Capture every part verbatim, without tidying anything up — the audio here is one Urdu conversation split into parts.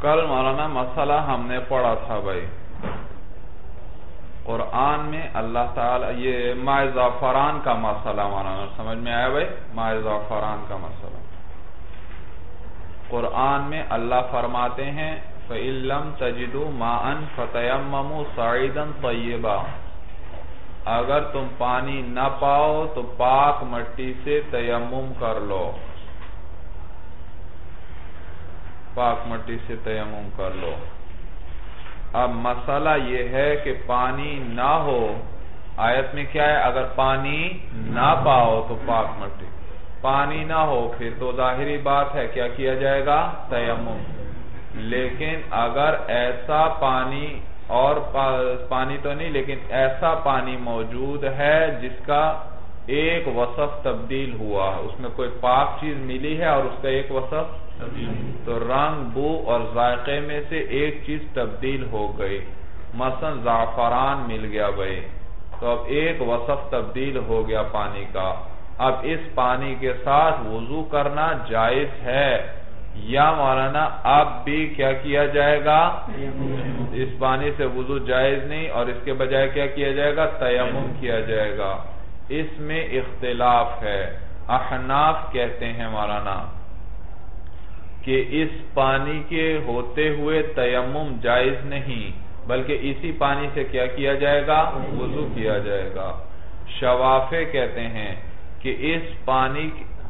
کل مولانا مسئلہ ہم نے پڑھا تھا بھائی، قرآن میں اللہ تعالی یہ ماء زعفران کا مسئلہ مولانا سمجھ میں آیا بھائی؟ ماء زعفران کا مسئلہ قرآن میں اللہ فرماتے ہیں فَإِن لَّمْ تَجِدُوا مَاءً فَتَيَمَّمُوا صَعِيدًا طَيِّبًا، اگر تم پانی نہ پاؤ تو پاک مٹی سے تیمم کر لو، پاک مٹی سے تیمم کر لو۔ اب مسئلہ یہ ہے کہ پانی نہ ہو، آیت میں کیا ہے؟ اگر پانی نہ پاؤ تو پاک مٹی، پانی نہ ہو پھر تو ظاہری بات ہے کیا کیا جائے گا؟ تیمم۔ لیکن اگر ایسا پانی اور پانی تو نہیں لیکن ایسا پانی موجود ہے جس کا ایک وصف تبدیل ہوا، اس میں کوئی پاک چیز ملی ہے اور اس کا ایک وصف تو رنگ، بو اور ذائقے میں سے ایک چیز تبدیل ہو گئی، مثلا زعفران مل گیا بھائی، تو اب ایک وصف تبدیل ہو گیا پانی کا، اب اس پانی کے ساتھ وضو کرنا جائز ہے یا مولانا اب بھی کیا کیا جائے گا؟ اس پانی سے وضو جائز نہیں اور اس کے بجائے کیا کیا جائے گا؟ تیمم کیا جائے گا۔ اس میں اختلاف ہے، احناف کہتے ہیں مولانا کہ اس پانی کے ہوتے ہوئے تیمم جائز نہیں بلکہ اسی پانی سے کیا کیا جائے گا؟ وضو کیا جائے گا۔ شوافع کہتے ہیں کہ اس پانی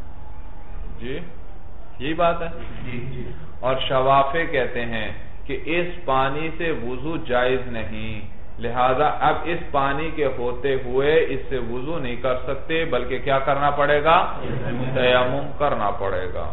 جی یہی بات ہے اور شوافع کہتے ہیں کہ اس پانی سے وضو جائز نہیں، لہذا اب اس پانی کے ہوتے ہوئے اس سے وضو نہیں کر سکتے بلکہ کیا کرنا پڑے گا؟ تیمم کرنا پڑے گا۔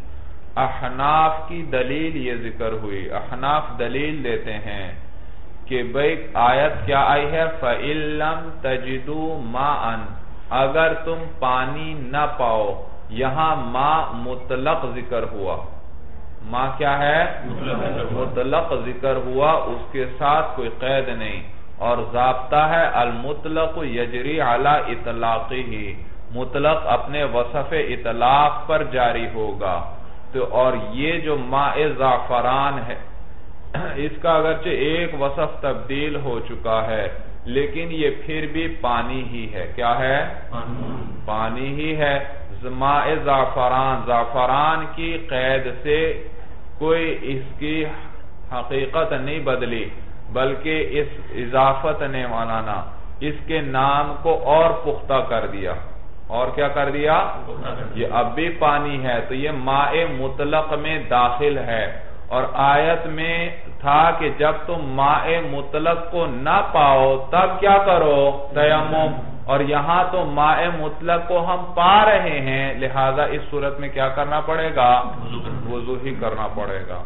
احناف کی دلیل یہ ذکر ہوئی، احناف دلیل دیتے ہیں کہ بھئی آیت کیا آئی ہے؟ فَإِن لَّمْ تَجِدُوا مَاءً، اگر تم پانی نہ پاؤ، یہاں ما مطلق ذکر ہوا، ما کیا ہے؟ مطلق ذکر ہوا، اس کے ساتھ کوئی قید نہیں اور ضابطہ ہے المطلق یجری علی اطلاقہ، مطلق اپنے وصف اطلاق پر جاری ہوگا۔ تو اور یہ جو ماء زعفران ہے اس کا اگرچہ ایک وصف تبدیل ہو چکا ہے لیکن یہ پھر بھی پانی ہی ہے، کیا ہے؟ پانی ہی ہے۔ ماء زعفران، زعفران کی قید سے کوئی اس کی حقیقت نہیں بدلی بلکہ اس اضافت نے مولانا اس کے نام کو اور پختہ کر دیا، اور کیا کر دیا؟ یہ اب بھی پانی ہے تو یہ ماء مطلق میں داخل ہے، اور آیت میں تھا کہ جب تم ماء مطلق کو نہ پاؤ تب کیا کرو؟ تیمم، اور یہاں تو ماء مطلق کو ہم پا رہے ہیں لہذا اس صورت میں کیا کرنا پڑے گا؟ وضو ہی کرنا پڑے گا۔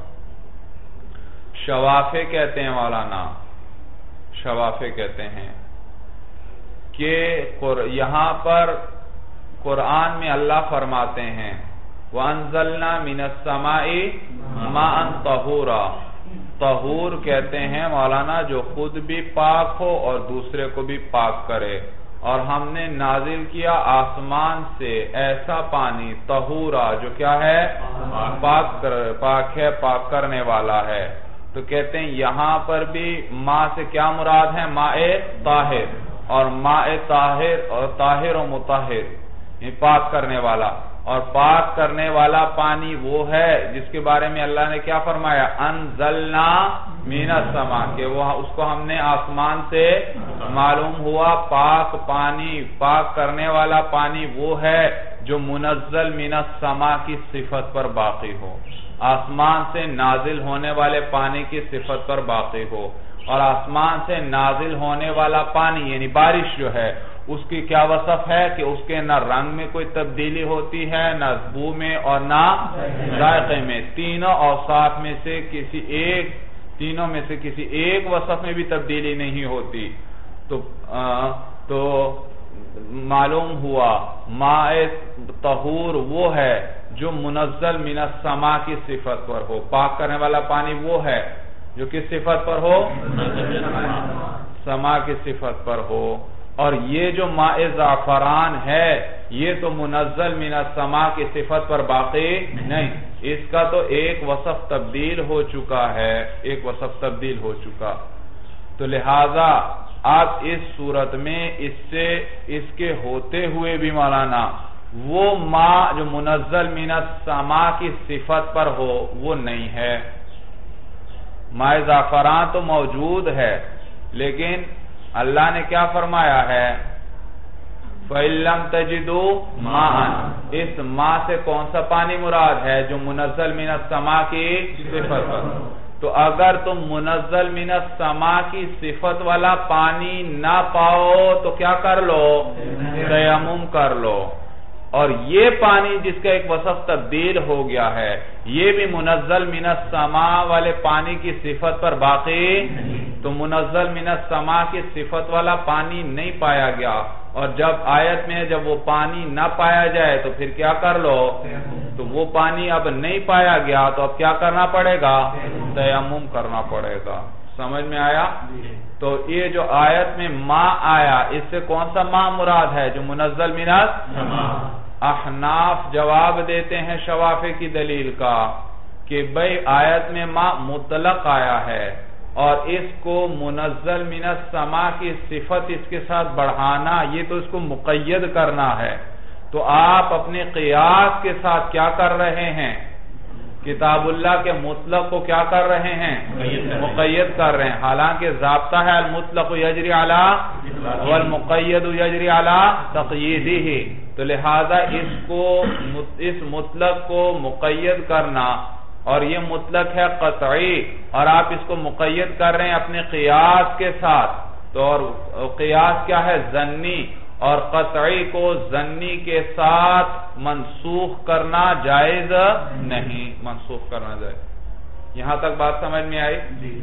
شوافع کہتے ہیں مولانا، شوافع کہتے ہیں کہ یہاں پر قرآن میں اللہ فرماتے ہیں وَأَنزَلْنَا مِنَ السَّمَاءِ مَاءً طَهُورًا، طہور کہتے ہیں مولانا جو خود بھی پاک ہو اور دوسرے کو بھی پاک کرے، اور ہم نے نازل کیا آسمان سے ایسا پانی طہورا جو کیا ہے؟ پاک پاک ہے، پاک کرنے والا ہے۔ تو کہتے ہیں یہاں پر بھی ماء سے کیا مراد ہے؟ ماء طاہر، اور ماء طاہر اور طاہر و مطہر یہ پاک کرنے والا، اور پاک کرنے والا پانی وہ ہے جس کے بارے میں اللہ نے کیا فرمایا؟ انزلنا من السماء، کہ وہ اس کو ہم نے آسمان سے معلوم ہوا پاک پانی، پاک کرنے والا پانی وہ ہے جو منزل من السماء کی صفت پر باقی ہو، آسمان سے نازل ہونے والے پانی کی صفت پر باقی ہو، اور آسمان سے نازل ہونے والا پانی یعنی بارش جو ہے اس کی کیا وصف ہے کہ اس کے نہ رنگ میں کوئی تبدیلی ہوتی ہے، نہ بو میں اور نہ ذائقے میں، تینوں اوصاف میں سے کسی ایک تینوں میں سے کسی ایک وصف میں بھی تبدیلی نہیں ہوتی۔ تو تو معلوم ہوا ماء طہور وہ ہے جو منزل من السماء کی صفت پر ہو، پاک کرنے والا پانی وہ ہے جو کس صفت پر ہو؟ سما کی صفت پر ہو۔ اور یہ جو ماء زعفران ہے یہ تو منزل من السماء کی صفت پر باقی نہیں، اس کا تو ایک وصف تبدیل ہو چکا ہے، ایک وصف تبدیل ہو چکا، تو لہذا آپ اس صورت میں اس سے اس کے ہوتے ہوئے بھی مولانا وہ ماء جو منزل من السماء کی صفت پر ہو وہ نہیں ہے۔ ماء زعفران تو موجود ہے، لیکن اللہ نے کیا فرمایا ہے؟ فَإِن لَّمْ تَجِدُوا مَاءً، اس ماء سے کون سا پانی مراد ہے؟ جو منزل من السماء کی صفت پر، تو اگر تم منزل من السماء کی صفت والا پانی نہ پاؤ تو کیا کر لو؟ تیمم کر لو، اور یہ پانی جس کا ایک وصف تبدیل ہو گیا ہے یہ بھی منزل من السماء والے پانی کی صفت پر باقی، تو منزل من السماء کی صفت والا پانی نہیں پایا گیا، اور جب آیت میں جب وہ پانی نہ پایا جائے تو پھر کیا کر لو؟ تو وہ پانی اب نہیں پایا گیا تو اب کیا کرنا پڑے گا؟ تیمم کرنا پڑے گا۔ سمجھ میں آیا؟ تو یہ جو آیت میں ماء آیا اس سے کون سا ماء مراد ہے؟ جو منزل من السماء۔ احناف جواب دیتے ہیں شوافع کی دلیل کا کہ بھئی آیت میں ماء مطلق آیا ہے اور اس کو منزل من السماء کی صفت اس کے ساتھ بڑھانا یہ تو اس کو مقید کرنا ہے، تو آپ اپنے قیاس کے ساتھ کیا کر رہے ہیں؟ کتاب اللہ کے مطلق کو کیا کر رہے ہیں؟ مقید کر رہے ہیں، حالانکہ ضابطہ ہے المطلق یجری علی والمقید یجری علی تقییدہ، تو لہذا اس کو اس مطلق کو مقید کرنا، اور یہ مطلق ہے قطعی اور آپ اس کو مقید کر رہے ہیں اپنے قیاس کے ساتھ، تو اور قیاس کیا ہے؟ ظنی، اور قطعی کو ظنی کے ساتھ منسوخ کرنا جائز نہیں، منسوخ کرنا جائز۔ یہاں تک بات سمجھ میں آئی؟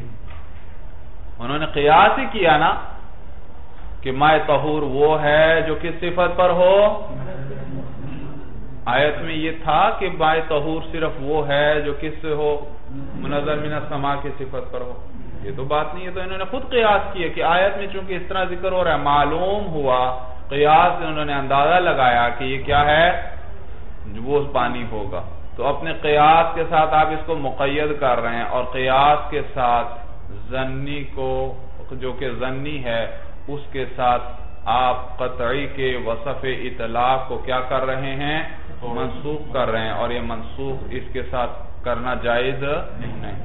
انہوں نے قیاس ہی کیا نا کہ ماء طہور وہ ہے جو کس صفت پر ہو؟ آیت میں یہ تھا کہ ماء طہور صرف وہ ہے جو کس سے ہو؟ منزل من السماء کی صفت پر ہو، یہ تو بات نہیں ہے، تو انہوں نے خود قیاس کیا کہ آیت میں چونکہ اس طرح ذکر ہو رہا ہے معلوم ہوا، قیاس سے انہوں نے اندازہ لگایا کہ یہ کیا ہے؟ وہ پانی ہوگا، تو اپنے قیاس کے ساتھ آپ اس کو مقید کر رہے ہیں، اور قیاس کے ساتھ ظنی کو جو کہ ظنی ہے اس کے ساتھ آپ قطعی کے وصف اطلاق کو کیا کر رہے ہیں؟ منسوخ کر رہے ہیں، اور یہ منسوخ اس کے ساتھ کرنا جائز نہیں۔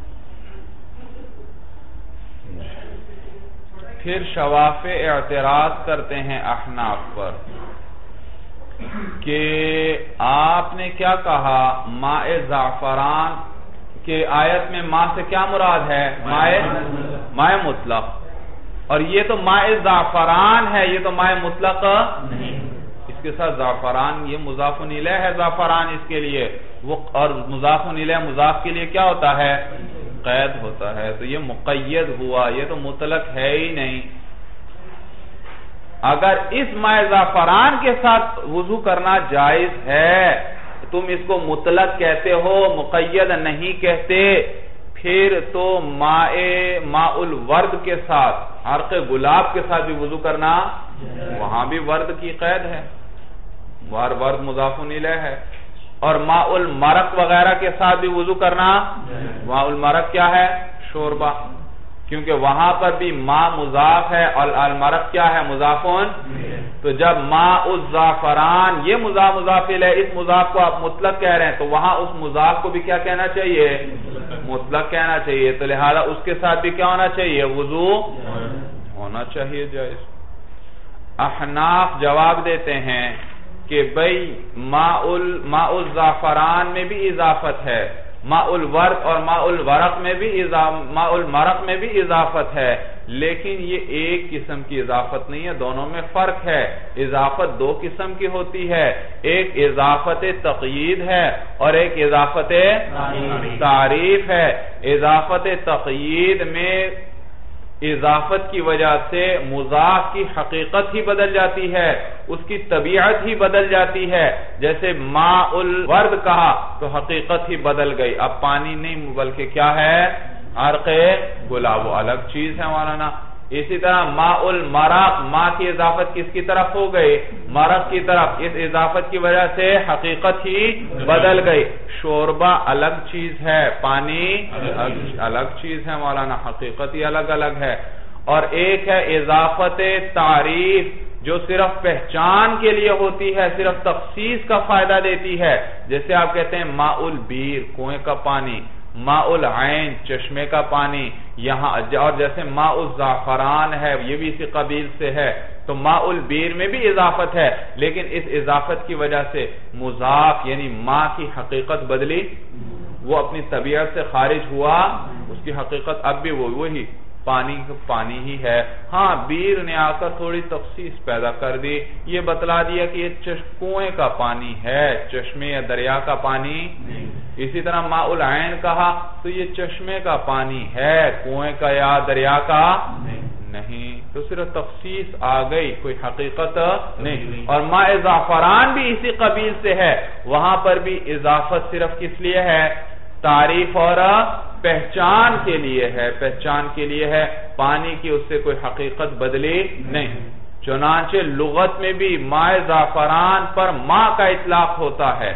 پھر شوافع اعتراض کرتے ہیں احناف پر کہ آپ نے کیا کہا؟ ماء زعفران کے آیت میں ماء سے کیا مراد ہے؟ ماء مطلق، اور یہ تو ماء زعفران ہے، یہ تو ماء مطلق نہیں، اس کے ساتھ زعفران یہ مضاف الیہ ہے، زعفران اس کے لیے وہ، اور مضاف الیہ مضاف کے لیے کیا ہوتا ہے؟ قید ہوتا ہے، تو یہ مقید ہوا، یہ تو مطلق ہے ہی نہیں۔ اگر اس ماء زعفران کے ساتھ وضو کرنا جائز ہے تم اس کو مطلق کہتے ہو، مقید نہیں کہتے، پھر تو ماء ماء الورد کے ساتھ، عرق گلاب کے ساتھ بھی وضو کرنا، وہاں بھی ورد کی قید ہے، ورد مضاف الیہ ہے، اور ماء المرق وغیرہ کے ساتھ بھی وضو کرنا، ماء المرق کیا ہے؟ شوربہ، کیونکہ وہاں پر بھی ماء مضاف ہے اور المرق کیا ہے؟ مضافون، تو جب ماء الزعفران یہ مضاف مضاف الیہ، اس مضاف کو آپ مطلق کہہ رہے ہیں تو وہاں اس مضاف کو بھی کیا کہنا چاہیے؟ مطلق کہنا چاہیے، تو لہذا اس کے ساتھ بھی کیا ہونا چاہیے؟ وضو ہونا چاہیے جائز۔ احناف جواب دیتے ہیں کہ بھئی ماء الزعفران میں بھی اضافت ہے، ماء الورد اور ماء الورق میں بھی ماء المرق میں بھی اضافت ہے، لیکن یہ ایک قسم کی اضافت نہیں ہے، دونوں میں فرق ہے۔ اضافت دو قسم کی ہوتی ہے، ایک اضافت تقیید ہے اور ایک اضافت تعریف ہے۔ اضافت تقیید میں اضافت کی وجہ سے مضاف کی حقیقت ہی بدل جاتی ہے، اس کی طبیعت ہی بدل جاتی ہے، جیسے ماء الورد کہا تو حقیقت ہی بدل گئی، اب پانی نہیں بلکہ کیا ہے؟ عرق گلاب، وہ الگ چیز ہے مولانا۔ اسی طرح ماء المرق، ماء کی اضافت کس کی طرف ہو گئی؟ مرق کی طرف، اس اضافت کی وجہ سے حقیقت ہی بدل گئی۔ شوربہ الگ چیز ہے، پانی الگ چیز ہے مولانا، حقیقت ہی الگ الگ ہے۔ اور ایک ہے اضافت تعریف جو صرف پہچان کے لیے ہوتی ہے، صرف تخصیص کا فائدہ دیتی ہے، جیسے آپ کہتے ہیں ماء البیر کنویں کا پانی، ماء العین چشمے کا پانی، یہاں اور جیسے ماء الزعفران ہے یہ بھی اسی قبیل سے ہے، تو ماء البیر میں بھی اضافت ہے، لیکن اس اضافت کی وجہ سے مضاف یعنی ماء کی حقیقت بدلی، وہ اپنی طبیعت سے خارج ہوا، اس کی حقیقت اب بھی وہ وہی پانی پانی ہی ہے۔ ہاں بیر نے آ کر تھوڑی تخصیص پیدا کر دی، یہ بتلا دیا کہ یہ کنویں کا پانی ہے، چشمے یا دریا کا پانی نہیں۔ اسی طرح ماء العین کہا تو یہ چشمے کا پانی ہے، کنویں کا یا دریا کا نہیں، تو صرف تخصیص آ گئی، کوئی حقیقت نہیں۔ اور ماء زعفران بھی اسی قبیل سے ہے، وہاں پر بھی اضافت صرف کس لیے ہے؟ تعریف اور پہچان کے لیے ہے، پہچان کے لیے ہے، پانی کی اس سے کوئی حقیقت بدلی نہیں۔ چنانچہ لغت میں بھی ماء زعفران پر ماء کا اطلاق ہوتا ہے،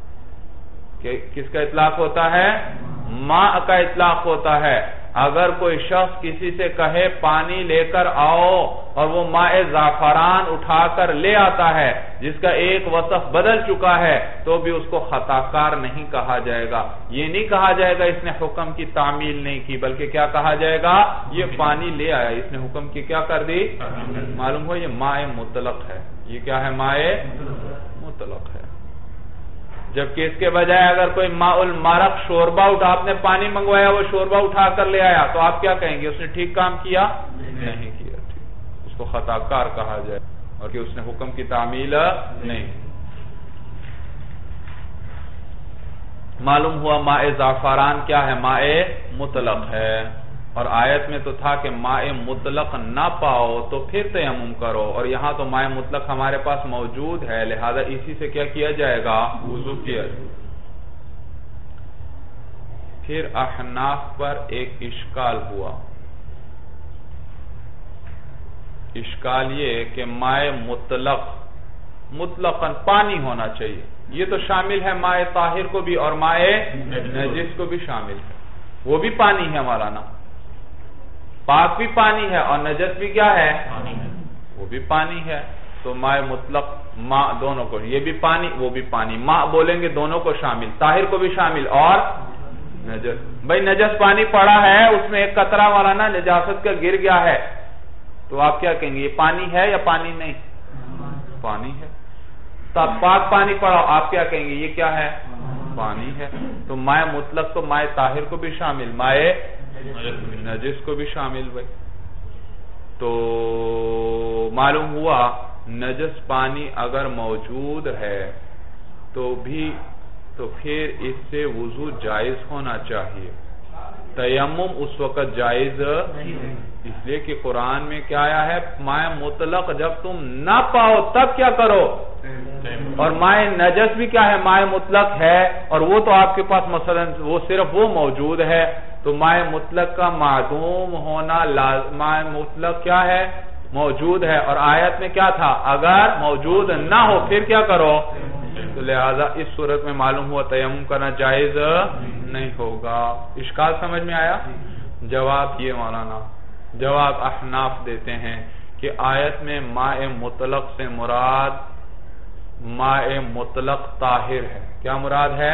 کس کا اطلاق ہوتا ہے؟ ماء کا اطلاق ہوتا ہے۔ اگر کوئی شخص کسی سے کہے پانی لے کر آؤ اور وہ ماء زعفران اٹھا کر لے آتا ہے جس کا ایک وصف بدل چکا ہے تو بھی اس کو خطا کار نہیں کہا جائے گا، یہ نہیں کہا جائے گا اس نے حکم کی تعمیل نہیں کی، بلکہ کیا کہا جائے گا؟ یہ پانی لے آیا، اس نے حکم کی کیا کر دی؟ معلوم ہو یہ ماء مطلق ہے، یہ کیا ہے؟ ماء مطلق ہے۔ جبکہ اس کے بجائے اگر کوئی ماء المرق شوربہ اٹھا، آپ نے پانی منگوایا وہ شوربہ اٹھا کر لے آیا تو آپ کیا کہیں گے؟ اس نے ٹھیک کام کیا؟ نہیں کیا، ٹھیک، اس کو خطا کار کہا جائے اور کہ اس نے حکم کی تعمیل نہیں۔ معلوم ہوا ماء زعفران کیا ہے؟ ماء مطلق ہے، اور آیت میں تو تھا کہ ماء مطلق نہ پاؤ تو پھر تیمم کرو، اور یہاں تو ماء مطلق ہمارے پاس موجود ہے، لہذا اسی سے کیا کیا جائے گا؟ وضو کیا جائے گا۔ پھر احناف پر ایک اشکال ہوا، اشکال یہ کہ ماء مطلق مطلقاً پانی ہونا چاہیے، یہ تو شامل ہے ماء طاہر کو بھی اور ماء نجس کو بھی شامل ہے، وہ بھی پانی ہے مولانا، پاک بھی پانی ہے اور نجس بھی کیا ہے؟ وہ بھی پانی ہے، تو ماء مطلق ماء دونوں کو، یہ بھی پانی وہ بھی پانی، ماء بولیں گے دونوں کو شامل، طاہر کو بھی شامل اور نجس۔ بھئی نجس پانی پڑا ہے، اس میں ایک قطرہ والا نا نجاست کا گر گیا ہے، تو آپ کیا کہیں گے؟ یہ پانی ہے یا پانی نہیں؟ پانی ہے۔ تو اب پاک پانی پڑا، آپ کیا کہیں گے؟ یہ کیا ہے؟ پانی ہے۔ تو ماء مطلق تو ماء طاہر کو بھی شامل، ماء نجس کو بھی شامل بھائی۔ تو معلوم ہوا نجس پانی اگر موجود ہے تو بھی تو پھر اس سے وضو جائز ہونا چاہیے، تیمم اس وقت جائز اس لیے کہ قرآن میں کیا آیا ہے؟ ماء مطلق جب تم نہ پاؤ تب کیا کرو؟ اور ماء نجس بھی کیا ہے؟ ماء مطلق ہے، اور وہ تو آپ کے پاس مثلا وہ صرف وہ موجود ہے، تو ماء مطلق کا معدوم ہونا ماء مطلق کیا ہے؟ موجود ہے، اور آیت میں کیا تھا؟ اگر موجود نہ ہو پھر کیا کرو؟ تو لہذا اس صورت میں معلوم ہوا تیمم کرنا جائز نہیں ہوگا۔ اشکال سمجھ میں آیا؟ جواب یہ مولانا، جواب احناف دیتے ہیں کہ آیت میں ماء مطلق سے مراد ماء مطلق طاہر ہے۔ کیا مراد ہے؟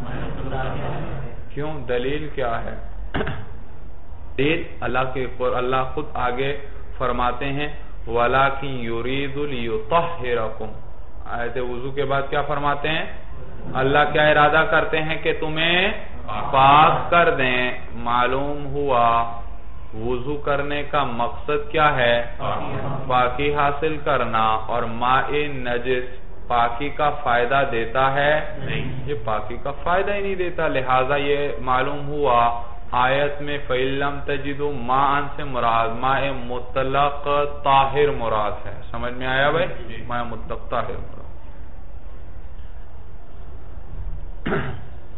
کیوں؟ دلیل کیا ہے؟ دلیل اللہ کے اللہ خود آگے فرماتے ہیں وَلَكِنْ يُرِيدُ لِيُطَهِّرَكُمْ، آیت وضو کے بعد کیا فرماتے ہیں؟ اللہ کیا ارادہ کرتے ہیں کہ تمہیں پاک کر دیں۔ معلوم ہوا وضو کرنے کا مقصد کیا ہے؟ پاکی حاصل کرنا، اور ماء نجس پاکی کا فائدہ دیتا ہے؟ یہ پاکی کا فائدہ ہی نہیں دیتا، لہٰذا یہ معلوم ہوا آیت میں فَإِن لَمْ تَجِدُوا مَاءً سے مراد ماء مطلق طاہر مراد ہے۔ سمجھ میں آیا بھائی؟ ماء مطلق طاہر مراد۔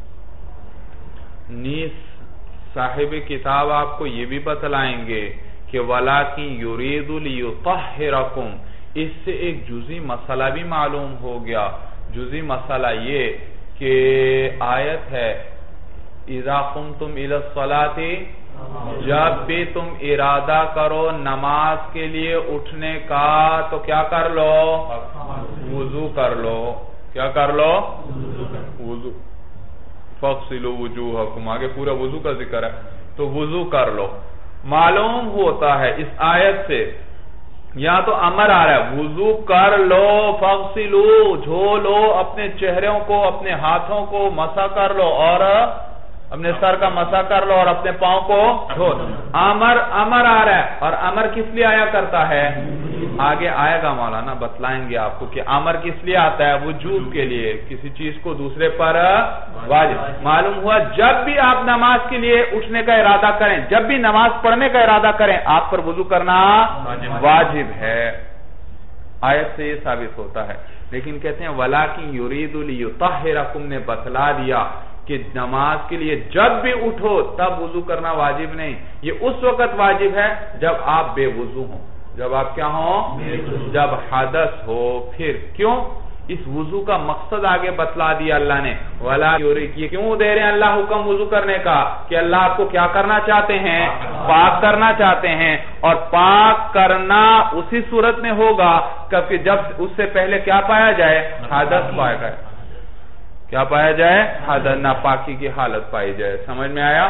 نیز صاحب کتاب آپ کو یہ بھی بتلائیں گے کہ وَلَكِنْ يُرِيدُ لِيُطَهِّرَكُمْ، اس سے ایک جزئی مسئلہ بھی معلوم ہو گیا. جزئی مسئلہ یہ کہ آیت ہے اِذَا قُمْتُمْ إِلَى الصَّلَاةِ، جب بھی تم ارادہ کرو نماز کے لیے اٹھنے کا تو کیا کر لو؟ وضو کر لو. کیا کر لو؟ وضو. فَاغْسِلُوا وُجُوهَكُمْ، آگے پورا وضو کا ذکر ہے تو وضو کر لو. معلوم ہوتا ہے اس آیت سے یا تو امر آ رہا ہے وضو کر لو، فَاغْسِلُوا دھو لو اپنے چہروں کو، اپنے ہاتھوں کو مسح کر لو، اور اپنے سر کا مسح کر لو، اور اپنے پاؤں کو دھو. امر امر آ رہا ہے، اور امر کس لیے آیا کرتا ہے؟ آگے آئے گا مولانا بتلائیں گے آپ کو کہ امر کس لیے آتا ہے؟ وجوب کے لیے، کسی چیز کو دوسرے پر واجب. معلوم ہوا جب بھی آپ نماز کے لیے اٹھنے کا ارادہ کریں، جب بھی نماز پڑھنے کا ارادہ کریں، آپ پر وضو کرنا واجب ہے. آیت سے یہ ثابت ہوتا ہے. لیکن کہتے ہیں وَلَكِنْ يُرِيدُ لِيُطَهِّرَكُمْ نے بتلا دیا کہ نماز کے لیے جب بھی اٹھو تب وضو کرنا واجب نہیں. یہ اس وقت واجب ہے جب آپ بے وضو ہوں. جب آپ کیا ہوں؟ جب حدث ہو. پھر کیوں؟ اس وضو کا مقصد آگے بتلا دیا اللہ نے. وَلَا يُرِيدُ، یہ کیوں دے رہے ہیں اللہ حکم وضو کرنے کا؟ کہ اللہ آپ کو کیا کرنا چاہتے ہیں؟ پاک کرنا چاہتے ہیں. اور پاک کرنا اسی صورت میں ہوگا کہ جب اس سے پہلے کیا پایا جائے؟ حدث پایا جائے. کیا پایا جائے؟ حدث، ناپاکی کی حالت پائی جائے. سمجھ میں آیا؟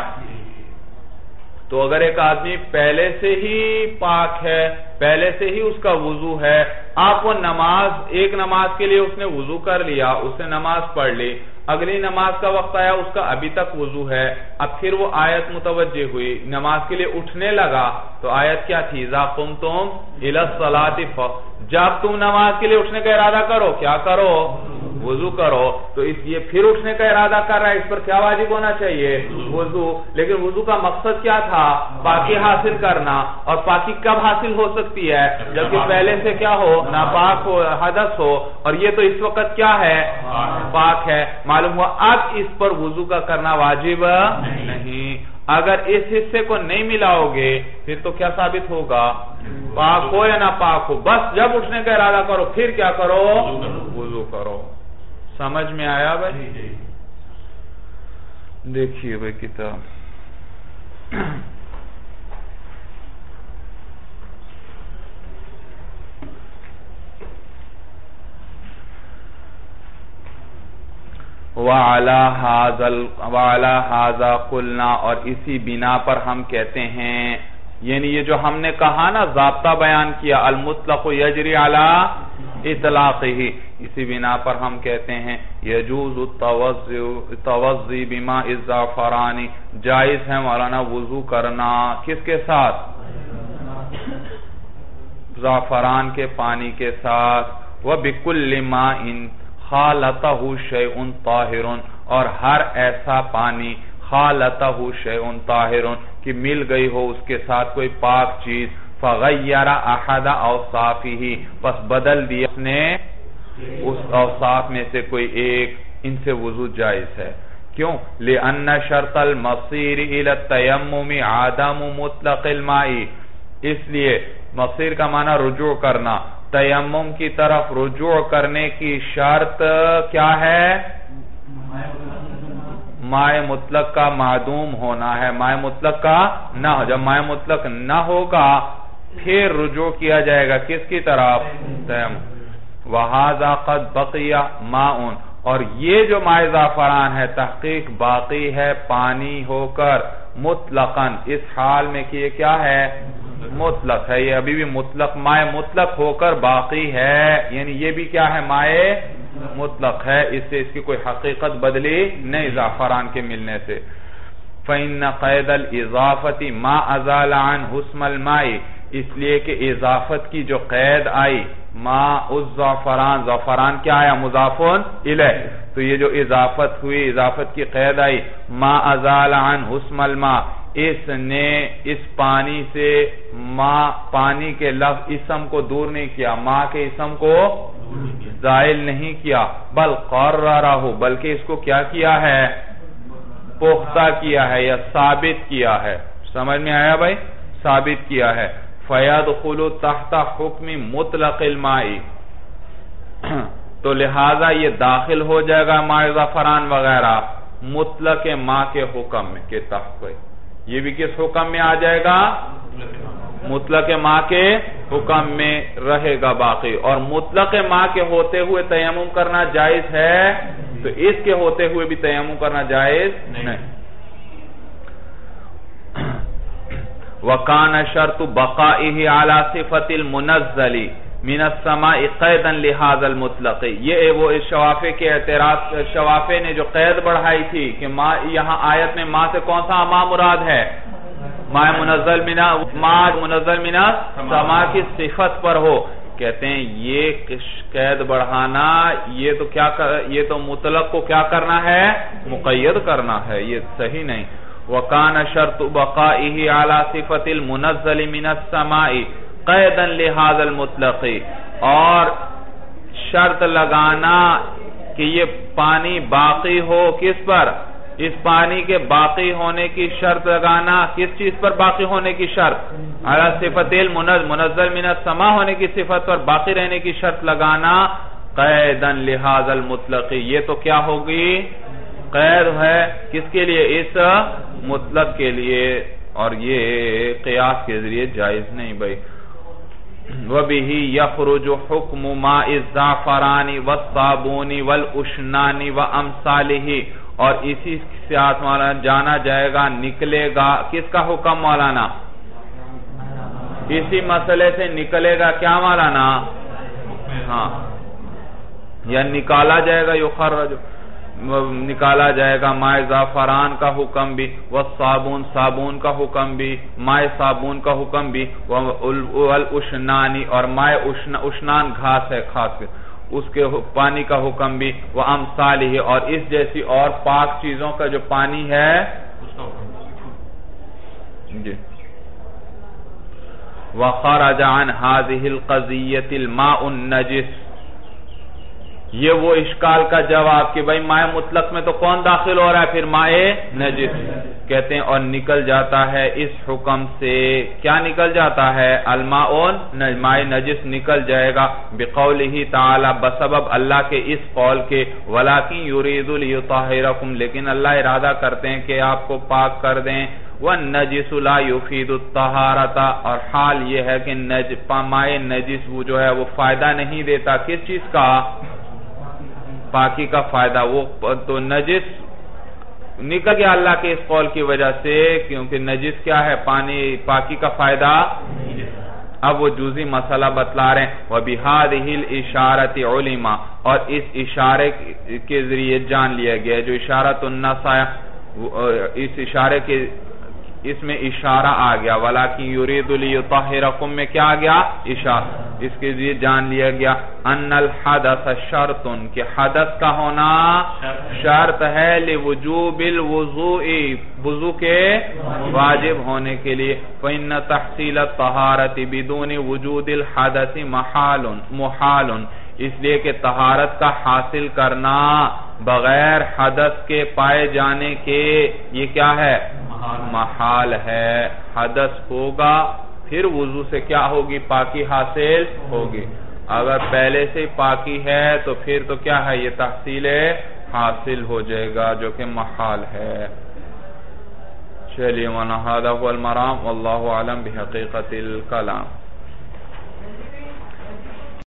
تو اگر ایک آدمی پہلے سے ہی پاک ہے، پہلے سے ہی اس کا وضو ہے، آپ وہ نماز، ایک نماز کے لیے اس نے وضو کر لیا، اس نے نماز پڑھ لی، اگلی نماز کا وقت آیا اس کا ابھی تک وضو ہے، اب پھر وہ آیت متوجہ ہوئی، نماز کے لیے اٹھنے لگا، تو آیت کیا تھی؟ اِذَا قُمْتُمْ إِلَى الصَّلَاةِ، جب تم نماز کے لیے اٹھنے کا ارادہ کرو کیا کرو؟ وضو کرو. تو اس یہ پھر اٹھنے کا ارادہ کر رہا ہے، اس پر کیا واجب ہونا چاہیے؟ وضو. لیکن وضو کا مقصد کیا تھا؟ پاکی حاصل کرنا. اور پاکی کب حاصل ہو سکتی ہے؟ جبکہ پہلے سے کیا ہو؟ ناپاک ہو، حدث ہو. اور یہ تو اس وقت کیا ہے؟ پاک ہے. معلوم ہوا اب اس پر وضو کا کرنا واجب نہیں. اگر اس حصے کو نہیں ملاؤ گے پھر تو کیا ثابت ہوگا؟ پاک ہو یا نہ پاک ہو، بس جب اٹھنے کا ارادہ کرو پھر کیا کرو؟ وضو کرو. سمجھ میں آیا بھائی؟ دیکھیے بھائی کتاب وَعَلَى هَذَا قُلْنَا، اور اسی بنا پر ہم کہتے ہیں، یعنی یہ جو ہم نے کہا نا ضابطہ بیان کیا، المطلق یجری علی اطلاقہ، اسی بنا پر ہم کہتے ہیں یجوز التوضی بماء الزعفران، جائز ہے مولانا وضو کرنا کس کے ساتھ؟ زعفران کے پانی کے ساتھ. وَبِكُلِّ مَاءٍ خَالَطَهُ شَيْءٌ طَاهِرٌ، اور ہر ایسا پانی خالطہ شیء طاہر کہ مل گئی ہو اس کے ساتھ کوئی پاک چیز، فغیر احد اوصافہ، پس بدل دیا اس نے اس اوصاف میں سے کوئی ایک، ان سے وضو جائز ہے. کیوں؟ لأن شرط المصیر الى التیمم عدم مطلق الماء، اس لیے مصیر کا معنی رجوع کرنا، تیمم کی طرف رجوع کرنے کی شرط کیا ہے؟ مائع مطلق کا معدوم ہونا ہے، مائع مطلق کا نہ ہو. جب مائع مطلق نہ ہوگا پھر رجوع کیا جائے گا کس کی طرف؟ تیمم. وَهَذَا قَدْ بَقِيَ مَاءٌ، اور یہ جو مائع زعفران ہے تحقیق باقی ہے پانی ہو کر، مطلقاً، اس حال میں کہ یہ کیا ہے؟ مطلق ہے. یہ ابھی بھی مطلق، مائع مطلق ہو کر باقی ہے، یعنی یہ بھی کیا ہے؟ مائع مطلق ہے، اس سے اس کی کوئی حقیقت بدلی نہیں زعفران کے ملنے سے. فَإِنَّ قَيْدَ الْإِضَافَةِ مَا أَزَالَ عَنْهُ اسْمَ الْمَاءِ، اس لیے کہ اضافت کی جو قید آئی، ما اس زعفران، زعفران کیا آیا؟ مضافون الیہ، تو یہ جو اضافت ہوئی، اضافت کی قید آئی، ما أَزَالَ عَنْهُ اسْمَ الْمَاءِ، اس نے اس پانی سے ما، پانی کے لفظ اسم کو دور نہیں کیا، ما کے اسم کو زائل نہیں کیا، بل قررہ، بلکہ اس کو کیا کیا ہے؟ پختہ کیا ہے یا ثابت کیا ہے. سمجھ میں آیا بھائی؟ ثابت کیا ہے فَيَدْخُلُ تَحْتَ حُکْمِ مُطْلَقِ الْمَاءِ تو لہذا یہ داخل ہو جائے گا ماء زعفران وغیرہ مطلق ماء کے حکم میں کے تحت. یہ بھی کس حکم میں آ جائے گا؟ مطلق ماء کے حکم میں رہے گا باقی. اور مطلق ماء کے ہوتے ہوئے تیمم کرنا جائز ہے تو اس کے ہوتے ہوئے بھی تیمم کرنا جائز نہیں. وَكَانَ شَرْطُ بَقَائِهِ عَلَى صِفَةِ الْمُنَزَّلِ من السماء قیدا لهذا المطلق. یہ وہ شوافع کے اعتراض شوافع نے جو قید بڑھائی تھی کہ ماء یہاں آیت میں ماء سے کون سا ماء مراد ہے؟ ماء منزل من ماء منزل من السماء کی صفت پر ہو. کہتے ہیں یہ قید بڑھانا یہ تو کیا یہ تو مطلق کو کیا کرنا ہے؟ مقید کرنا ہے. یہ صحیح نہیں. وَكَانَ شَرْطُ بَقَائِهِ عَلَى صِفَةِ الْمُنَزَّلِ مِنَ السَّمَاءِ قیدا لہذا المطلق. اور شرط لگانا کہ یہ پانی باقی ہو کس پر؟ اس پانی کے باقی ہونے کی شرط لگانا کس چیز پر باقی ہونے کی شرط؟ علی صفت المنزل من السماء ہونے کی صفت پر باقی رہنے کی شرط لگانا قیدا لہذا المطلق. یہ تو کیا ہوگی؟ قید ہے کس کے لیے؟ اس مطلق کے لیے. اور یہ قیاس کے ذریعے جائز نہیں بھائی. وَبِهِ يَخْرُجُ حُكْمُ مَاءِ الزَّعْفَرَانِ وَالصَّابُونِ وَالْأُشْنَانِ وَأَمْثَالِهِ. اور اسی سے مولانا جانا جائے گا نکلے گا کس کا حکم مولانا؟ اسی مسئلے سے نکلے گا کیا مولانا؟ ہاں یا نکالا جائے گا یخرج نکالا جائے گا ماء زعفران کا حکم بھی والصابون صابون کا حکم بھی ماء صابون کا حکم بھی والاشنانی اور ماء اشنان گھاس ہے خاص اس کے پانی کا حکم بھی وامثالہ اور اس جیسی اور پاک چیزوں کا جو پانی ہے جی. وخرج عن هذه القضیة الماء النجس. یہ وہ اشکال کا جواب کہ بھئی ماء مطلق میں تو کون داخل ہو رہا ہے پھر ماء نجس. کہتے ہیں اور نکل جاتا ہے اس حکم سے کیا نکل جاتا ہے؟ الماء ماء نجس نکل جائے گا بقولہ تعالی بسبب اللہ کے اس قول کے ولیکن یرید لیطہرکم لیکن اللہ ارادہ کرتے ہیں کہ آپ کو پاک کر دیں. والنجس لا يفید الطہارۃ اور حال یہ ہے کہ ماء نجس وہ جو ہے وہ فائدہ نہیں دیتا کس چیز کا؟ پاکی کا فائدہ. وہ تو نجس نکل گیا اللہ کے اس قول کی وجہ سے کیونکہ نجس کیا ہے؟ پانی پاکی کا فائدہ. اب وہ جزئی مسئلہ بتلا رہے ہیں وَبِهَذِهِ الْإِشَارَةِ عُلِمَ اور اس اشارے کے ذریعے جان لیا گیا جو اشارۃ النصا اس اشارے کے اس میں اشارہ آ گیا وَلَكِنْ يُرِيدُ لِيُطَهِّرَكُمْ میں کیا آ گیا؟ اشارہ. اس کے ذریعے جان لیا گیا ان الحدث شرط کہ حدث کا ہونا شرط ہے لوجوب الوضوء وضو کے واجب ہونے کے لیے. فإن تحصیل الطہارت بدون وجود الحدث محال محال اس لیے کہ طہارت کا حاصل کرنا بغیر حدث کے پائے جانے کے یہ کیا ہے؟ محال ہے. حدث ہوگا پھر وضو سے کیا ہوگی؟ پاکی حاصل ہوگی. اگر پہلے سے پاکی ہے تو پھر تو کیا ہے؟ یہ تحصیل حاصل ہو جائے گا جو کہ محال ہے. چلیے وَنَهَذَا هُوَ الْمَرَامُ وَاللَّهُ عَلَمْ بِحَقِيقَةِ الْكَلَامِ.